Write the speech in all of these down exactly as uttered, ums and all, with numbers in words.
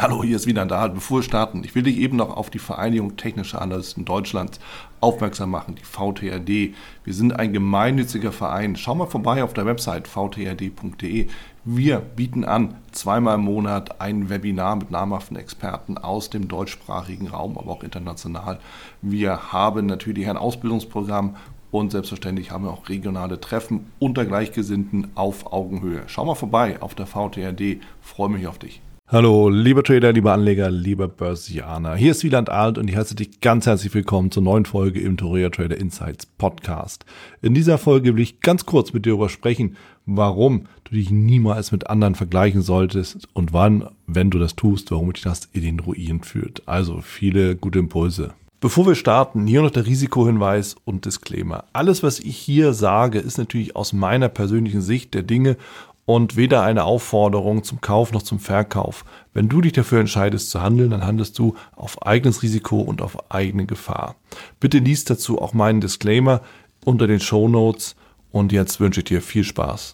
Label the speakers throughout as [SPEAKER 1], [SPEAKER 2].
[SPEAKER 1] Hallo, hier ist wieder da. Bevor wir starten, ich will dich eben noch auf die Vereinigung Technischer Analysten Deutschlands aufmerksam machen, die V T R D. Wir sind ein gemeinnütziger Verein. Schau mal vorbei auf der Website v t r d punkt d e. Wir bieten an, zweimal im Monat ein Webinar mit namhaften Experten aus dem deutschsprachigen Raum, aber auch international. Wir haben natürlich ein Ausbildungsprogramm und selbstverständlich haben wir auch regionale Treffen unter Gleichgesinnten auf Augenhöhe. Schau mal vorbei auf der V T R D. Freue mich auf dich.
[SPEAKER 2] Hallo, lieber Trader, lieber Anleger, lieber Börsianer. Hier ist Wieland Alt und ich heiße dich ganz herzlich willkommen zur neuen Folge im Torreya Trader Insights Podcast. In dieser Folge will ich ganz kurz mit dir darüber sprechen, warum du dich niemals mit anderen vergleichen solltest und wann, wenn du das tust, warum dich das in den Ruin führt. Also viele gute Impulse. Bevor wir starten, hier noch der Risikohinweis und Disclaimer. Alles, was ich hier sage, ist natürlich aus meiner persönlichen Sicht der Dinge und weder eine Aufforderung zum Kauf noch zum Verkauf. Wenn du dich dafür entscheidest zu handeln, dann handelst du auf eigenes Risiko und auf eigene Gefahr. Bitte lies dazu auch meinen Disclaimer unter den Shownotes und jetzt wünsche ich dir viel Spaß.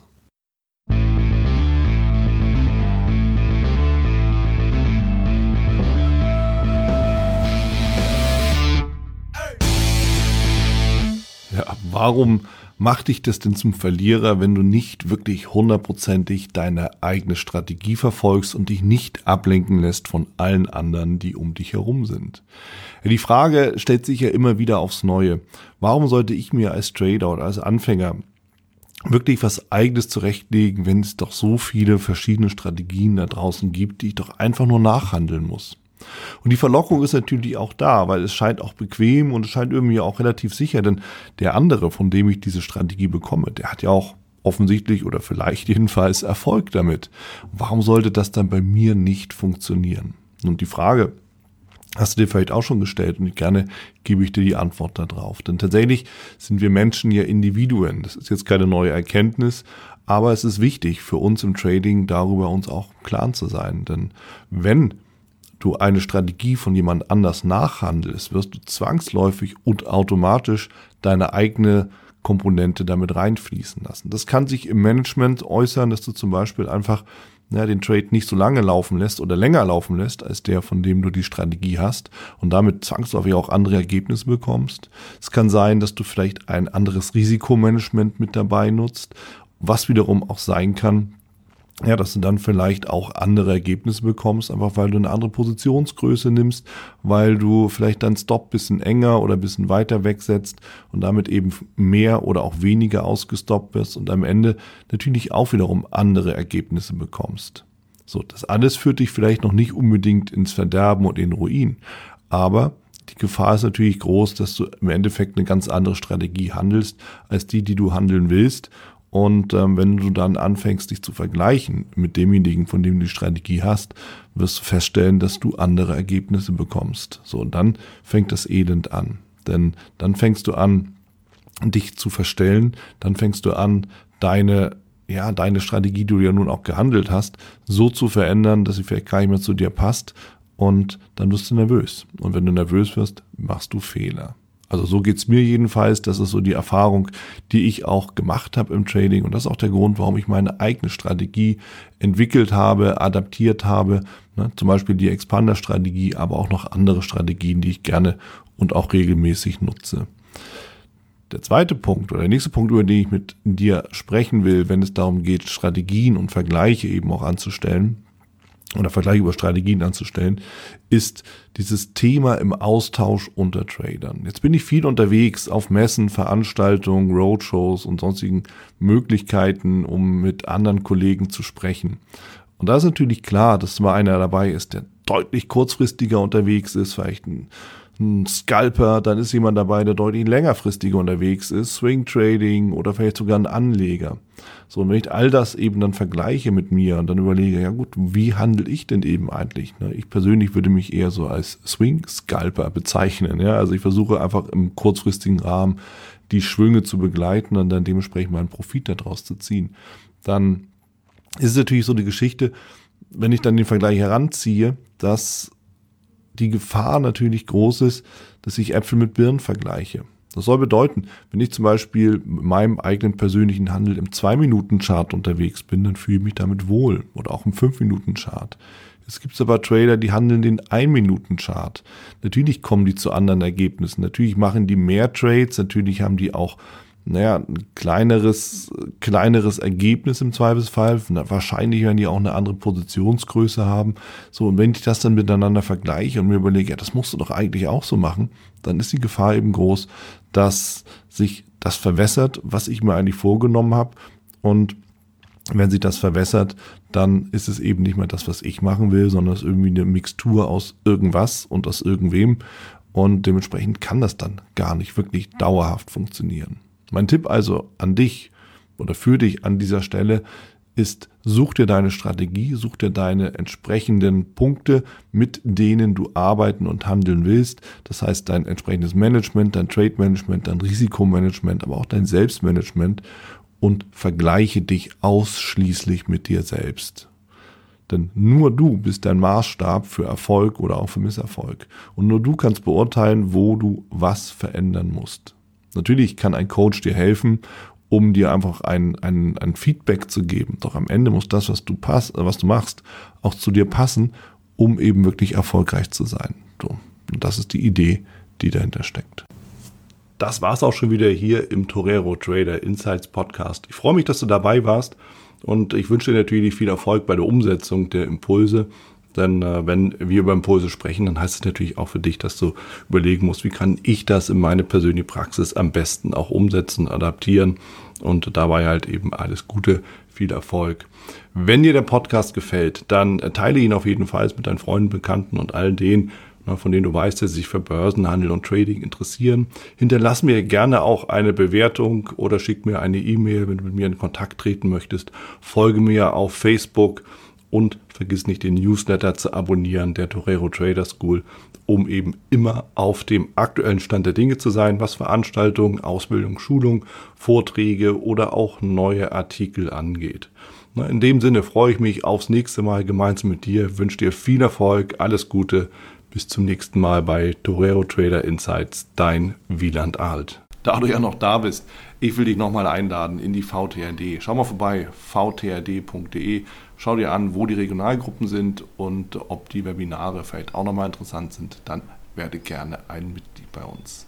[SPEAKER 2] Ja, warum macht dich das denn zum Verlierer, wenn du nicht wirklich hundertprozentig deine eigene Strategie verfolgst und dich nicht ablenken lässt von allen anderen, die um dich herum sind? Ja, die Frage stellt sich ja immer wieder aufs Neue. Warum sollte ich mir als Trader oder als Anfänger wirklich was Eigenes zurechtlegen, wenn es doch so viele verschiedene Strategien da draußen gibt, die ich doch einfach nur nachhandeln muss? Und die Verlockung ist natürlich auch da, weil es scheint auch bequem und es scheint irgendwie auch relativ sicher, denn der andere, von dem ich diese Strategie bekomme, der hat ja auch offensichtlich oder vielleicht jedenfalls Erfolg damit. Warum sollte das dann bei mir nicht funktionieren? Und die Frage hast du dir vielleicht auch schon gestellt und gerne gebe ich dir die Antwort darauf. Denn tatsächlich sind wir Menschen ja Individuen. Das ist jetzt keine neue Erkenntnis, aber es ist wichtig für uns im Trading, darüber uns auch im Klaren zu sein. Denn wenn du eine Strategie von jemand anders nachhandelst, wirst du zwangsläufig und automatisch deine eigene Komponente damit reinfließen lassen. Das kann sich im Management äußern, dass du zum Beispiel einfach ja, den Trade nicht so lange laufen lässt oder länger laufen lässt, als der, von dem du die Strategie hast und damit zwangsläufig auch andere Ergebnisse bekommst. Es kann sein, dass du vielleicht ein anderes Risikomanagement mit dabei nutzt, was wiederum auch sein kann, ja, dass du dann vielleicht auch andere Ergebnisse bekommst, einfach weil du eine andere Positionsgröße nimmst, weil du vielleicht deinen Stop ein bisschen enger oder ein bisschen weiter wegsetzt und damit eben mehr oder auch weniger ausgestoppt wirst und am Ende natürlich auch wiederum andere Ergebnisse bekommst. So, das alles führt dich vielleicht noch nicht unbedingt ins Verderben und in den Ruin, aber die Gefahr ist natürlich groß, dass du im Endeffekt eine ganz andere Strategie handelst, als die, die du handeln willst. Und ähm, wenn du dann anfängst, dich zu vergleichen mit demjenigen, von dem du die Strategie hast, wirst du feststellen, dass du andere Ergebnisse bekommst. So, und dann fängt das Elend an. Denn dann fängst du an, dich zu verstellen. Dann fängst du an, deine, ja, deine Strategie, die du ja nun auch gehandelt hast, so zu verändern, dass sie vielleicht gar nicht mehr zu dir passt. Und dann wirst du nervös. Und wenn du nervös wirst, machst du Fehler. Also so geht's mir jedenfalls, das ist so die Erfahrung, die ich auch gemacht habe im Trading und das ist auch der Grund, warum ich meine eigene Strategie entwickelt habe, adaptiert habe, ne, zum Beispiel die Expander-Strategie, aber auch noch andere Strategien, die ich gerne und auch regelmäßig nutze. Der zweite Punkt oder der nächste Punkt, über den ich mit dir sprechen will, wenn es darum geht, Strategien und Vergleiche eben auch anzustellen, oder Vergleiche über Strategien anzustellen, ist dieses Thema im Austausch unter Tradern. Jetzt bin ich viel unterwegs auf Messen, Veranstaltungen, Roadshows und sonstigen Möglichkeiten, um mit anderen Kollegen zu sprechen. Und da ist natürlich klar, dass mal einer dabei ist, der deutlich kurzfristiger unterwegs ist, vielleicht ein ein Scalper, dann ist jemand dabei, der deutlich längerfristiger unterwegs ist, Swing Trading oder vielleicht sogar ein Anleger. So, und wenn ich all das eben dann vergleiche mit mir und dann überlege, ja gut, wie handle ich denn eben eigentlich? Ne? Ich persönlich würde mich eher so als Swing Scalper bezeichnen. Ja? Also ich versuche einfach im kurzfristigen Rahmen die Schwünge zu begleiten und dann dementsprechend meinen Profit daraus zu ziehen. Dann ist es natürlich so die Geschichte, wenn ich dann den Vergleich heranziehe, dass die Gefahr natürlich groß ist, dass ich Äpfel mit Birnen vergleiche. Das soll bedeuten, wenn ich zum Beispiel mit meinem eigenen persönlichen Handel im zwei Minuten Chart unterwegs bin, dann fühle ich mich damit wohl oder auch im fünf Minuten Chart. Es gibt aber Trader, die handeln den ein-Minuten-Chart. Natürlich kommen die zu anderen Ergebnissen. Natürlich machen die mehr Trades. Natürlich haben die auch, naja, ein kleineres, kleineres Ergebnis im Zweifelsfall. Wahrscheinlich werden die auch eine andere Positionsgröße haben. So, und wenn ich das dann miteinander vergleiche und mir überlege, ja, das musst du doch eigentlich auch so machen, dann ist die Gefahr eben groß, dass sich das verwässert, was ich mir eigentlich vorgenommen habe. Und wenn sich das verwässert, dann ist es eben nicht mehr das, was ich machen will, sondern es ist irgendwie eine Mixtur aus irgendwas und aus irgendwem. Und dementsprechend kann das dann gar nicht wirklich dauerhaft funktionieren. Mein Tipp also an dich oder für dich an dieser Stelle ist, such dir deine Strategie, such dir deine entsprechenden Punkte, mit denen du arbeiten und handeln willst. Das heißt, dein entsprechendes Management, dein Trade-Management, dein Risikomanagement, aber auch dein Selbstmanagement, und vergleiche dich ausschließlich mit dir selbst. Denn nur du bist dein Maßstab für Erfolg oder auch für Misserfolg. Und nur du kannst beurteilen, wo du was verändern musst. Natürlich kann ein Coach dir helfen, um dir einfach ein, ein, ein Feedback zu geben. Doch am Ende muss das, was du, pass, was du machst, auch zu dir passen, um eben wirklich erfolgreich zu sein. So. Und das ist die Idee, die dahinter steckt. Das war's auch schon wieder hier im Torero Trader Insights Podcast. Ich freue mich, dass du dabei warst und ich wünsche dir natürlich viel Erfolg bei der Umsetzung der Impulse. Denn äh, wenn wir über Impulse sprechen, dann heißt es natürlich auch für dich, dass du überlegen musst, wie kann ich das in meine persönliche Praxis am besten auch umsetzen, adaptieren und dabei halt eben alles Gute, viel Erfolg. Wenn dir der Podcast gefällt, dann teile ihn auf jeden Fall mit deinen Freunden, Bekannten und all denen, von denen du weißt, dass sie sich für Börsenhandel und Trading interessieren. Hinterlass mir gerne auch eine Bewertung oder schick mir eine E-Mail, wenn du mit mir in Kontakt treten möchtest. Folge mir auf Facebook und vergiss nicht, den Newsletter zu abonnieren, der Torero Trader School, um eben immer auf dem aktuellen Stand der Dinge zu sein, was Veranstaltungen, Ausbildung, Schulung, Vorträge oder auch neue Artikel angeht. In dem Sinne freue ich mich aufs nächste Mal gemeinsam mit dir, wünsche dir viel Erfolg, alles Gute. Bis zum nächsten Mal bei Torero Trader Insights, dein Wieland Alt. Da du ja noch da bist, ich will dich nochmal einladen in die V T R D. Schau mal vorbei, v t r d punkt d e. Schau dir an, wo die Regionalgruppen sind und ob die Webinare vielleicht auch nochmal interessant sind. Dann werde gerne ein Mitglied bei uns.